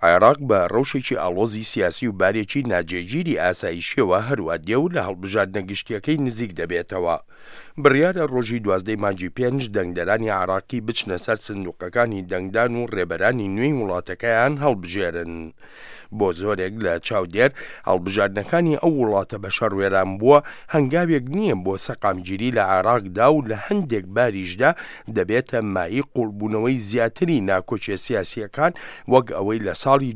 عێراق بە ڕەوشێکی ئاڵۆزی سیاسی و بارێکی ناجێگیری ئاسایشیەوە هەروە دێو لە هەڵبژاردنە گشتیەکەی نزیک دەبێتەوە. بڕیارە ڕۆژی 12 مانگی 5 دەنگدەرانی عێراقی بچنە سەر سندوقەکانی دەنگدان و ڕێبەرانی نوێی وڵاتەکەیان هەڵبژێرن. بۆ زۆرێک لە چاودێر هەڵبژاردنەکانی ئەو وڵاتە بە شەڕوێران بووە هەنگاوێک نییە بۆ سەقامگیری لە عێراقدا و لە هەندێک باریشدا دەبێتە مای قوڵبوونەوەی زیاتری ناکۆچیە سیاسیەکان وەک ئەوەی لە ساڵی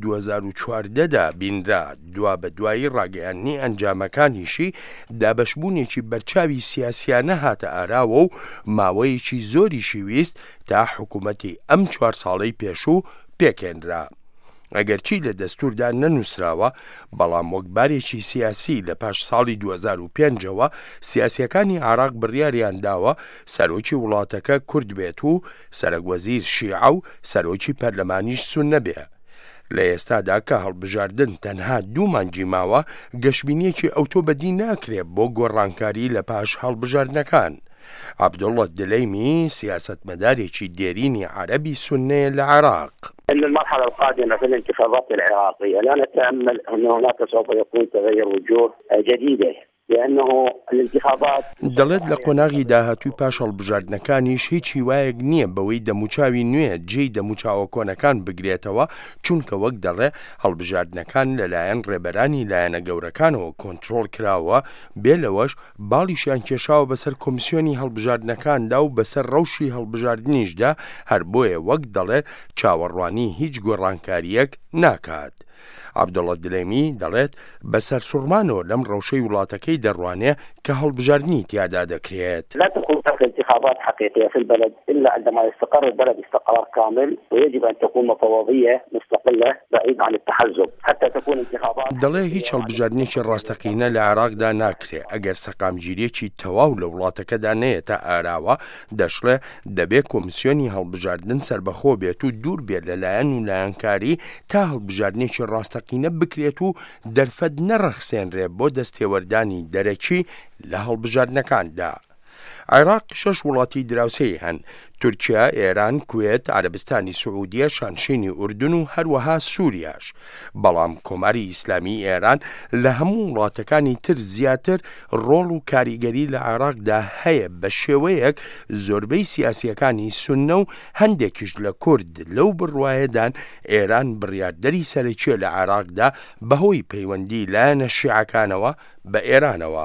2014دا بینرا دوا بە دوایی ڕاگەیاندنی ئەنجامەکانیشی دابەشبوونێکی بەرچاوی سیاسیانە هاتە ئاراوە و ماوەیەکی زۆریشی ویست تا حکوومەتی ئەم 4 ساڵەی پێشوو پێکێنرا. ئەگەرچی لە دەستوردا نەنووسراوە بەڵام وەک بارێکی سیاسی لە پاش ساڵی 2005ەوە سیاسیەکانی عێراق بڕیاریان داوە سەرۆکی وڵاتەکە کورد بێت و سەرۆکوەزیر شیعە و سەرۆکی پەرلەمانیش سوننە بێ. لە ئێستادا کە هەڵبژاردن تەنها 2 مانگی ماوە گەشتبینیەکی ئۆتۆبەدی ناکرێت بۆ گۆڕانکاری لە پاش هەڵبژاردنەکان. عەبدوڵڵە دلەیمی سیاسەتمەدارێکی دێرینی عەرەبی سوننەیە لە عێراق. إن المرحلة القادمة في الانتخابات العراقية لا نتأمل أن هناك سوف يكون تغير وجوه جديدة لأنه الانتخابات دەڵێت لە قۆناغی داهاتووی پاش هەڵبژاردنەکانیش هیچی وایەک نییە بەوەی دەموچاوی نوێ جێی دەموچاوە کۆنەکان بگرێتەوە چونکە وەک دەڵێ هەڵبژاردنەکان لەلایەن ڕێبەرانی لایەنە گەورەکانەوە کۆنتڕۆڵ کراوە بێ لەوەش باڵیشیان کێشاوە بەسەر کۆمیسیۆنی هەڵبژاردنەکاندا و بەسەر ڕەوشی هەڵبژاردنیشدا هەر بۆیە وەک دەڵێ چاوەڕوانی هیچ گۆڕانکاریەک ناکات. عەبدوڵڵە دلەیمی دەڵێت بەسەر سوڕمانەوە لەم ڕەوشەی وڵاتەکەی دەڕوانێ کە هەڵبژاردنی تیادا دەکرێت. لا تكون هناك انتخابات حقيقية في البلد إلا عندما يستقر البلد استقرار كامل ويجب أن تكون مفوضية مستقلة بعيد عن التحزب حتى تكون انتخابات. دەڵێ هیچ هەڵبژاردنێکی ڕاستەقینە لە عێراقدا ناکرێت ئەگەر سەقامگیریەکی تەواو لە وڵاتەکەدا نەیەتە ئاراوە دەشڵێ دەبێت کۆمیسیۆنی هەڵبژاردن سربەخۆ بێت و دوور بێت لەلایەن و لایەنکاری تا هەڵبژاردنێکی ڕاستەقینە بکرێت و دەرفەت نەڕەخسێنرێ بۆ دەستێوەردانی دەرەکی لە هەڵبژاردنەکاندا. عێراق 6 وڵاتی دراوسەی هەن: تورکیا، ئێران، کوێت، عەرەبستانی سعودیە، شانشینی ئوردون و هەروەها سووریاش. بەڵام کۆماری ئیسلامی ئێران لە هەموو وڵاتەکانی تر زیاتر ڕۆڵ و کاریگەری لە عێراقدا هەیە بە شێوەیەک زۆربەی سیاسیەکانی سوننە و هەندێکیش لە کورد لەو بڕوایەدان ئێران بڕیاردەری سەرەکیە لە عێراقدا بەهۆی پەیوەندی لایەنە شیعەکانەوە بە ئێرانەوە.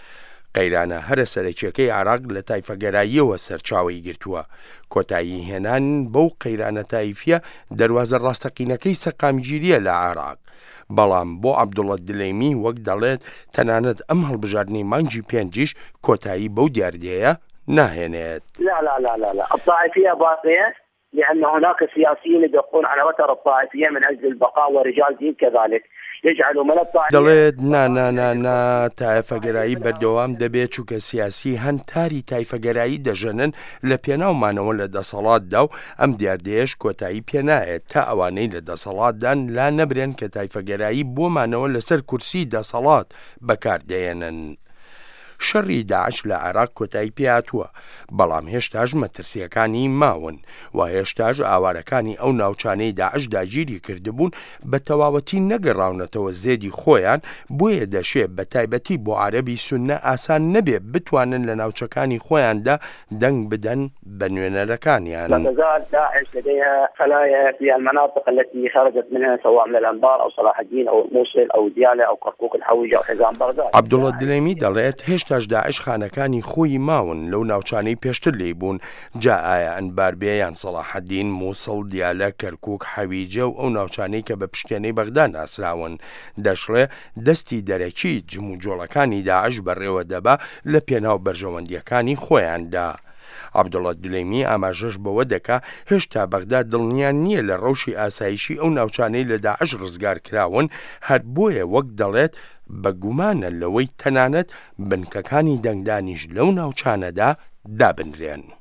قەیرانە هەرە سەرەکیەکەی عێراق لە تایفەگەراییەوە سەرچاوی گرتووە. کۆتایی هێنان بەو قەیرانە تایفیە دەواازە ڕاستەقینەکەی سەقامگیریە لە عێراق. بەڵام بۆ عەبدوڵڵە دلەیمی وەک دەڵێت تەنانەت ئەم هەڵبژاردنەی مانگی 5 کۆتایی بەو دیاردەیە ناهێنێت. لا لا لا لا لا الطائفية باقية لأن هناك سياسيين يدقون على وتر الطائفية من أجل البقاء ورجال دين كذلك. دەڵێت نا تایفەگەرایی بەردەوام دەبێت چووکە سیاسی هەن تاری تایفەگەرایی دەژەنن لە پێناومانەوە لە دەسەڵاتدا و ئەم دیاردەیەش کۆتایی پێنایێت تا ئەوانەی لە دەسەڵاتدان لا نەبرێن کە تایفەگەرایی بۆمانەوە لەسەر کورسی دەسەڵات بەکاردێنن. شەڕی داعش لە عێراق کۆتایی پێهاتووە بەڵام هێشتاش مەترسیەکانی ماون و هێشتاش ئاوارەکانی ئەو ناوچانەی داعش داگیری کردبوون بە تەواوەتی نەگەڕاونەتەوە زێدی خۆیان بۆیە دەشێت بە تایبەتی بۆ عەرەبی سوننە ئاسان نەبێت بتوانن لە ناوچەکانی خۆیاندا دەنگ بدەن بە نوێنەرەکانیان. لا تزال داعش لديها خلايا في المناطق التي خرجت منها سواء من الأنبار أو صلاح الدين أو الموصل أو ديالى أو كركوك الحويجة أو حزام بغداد. عەبدوڵڵە دلەیمی دەڵێت هێشتاش داعش خانەکانی خۆی ماون لەو ناوچانەی پێشتر لێ بوون جا ئایا ئەنبار بێ یان سەلاح الدین، مووسڵ، دیالە، کەرکووک، حەویجە و ئەو ناوچانەی کە بە پشتێنەی بەغدا ناسراون. دەشڵێ دەستی دەرەکی جم و جۆڵەکانی داعش بەڕێوە دەبا لە پێناو بەرژەوەندیەکانی خۆیاندا. عەبدوڵڵە دلەیمی ئاماژەش بەوە دەکا هێشتا بەغدا دڵنیان نییە لە ڕەوشی ئاسایشی ئەو ناوچانەی لە داعش ڕزگار کراون هەر بۆیە وەک دەڵێت بە گومانە لەوەی تەنانەت بنکەکانی دەنگدانیش لەو ناوچانەدا دابنرێن.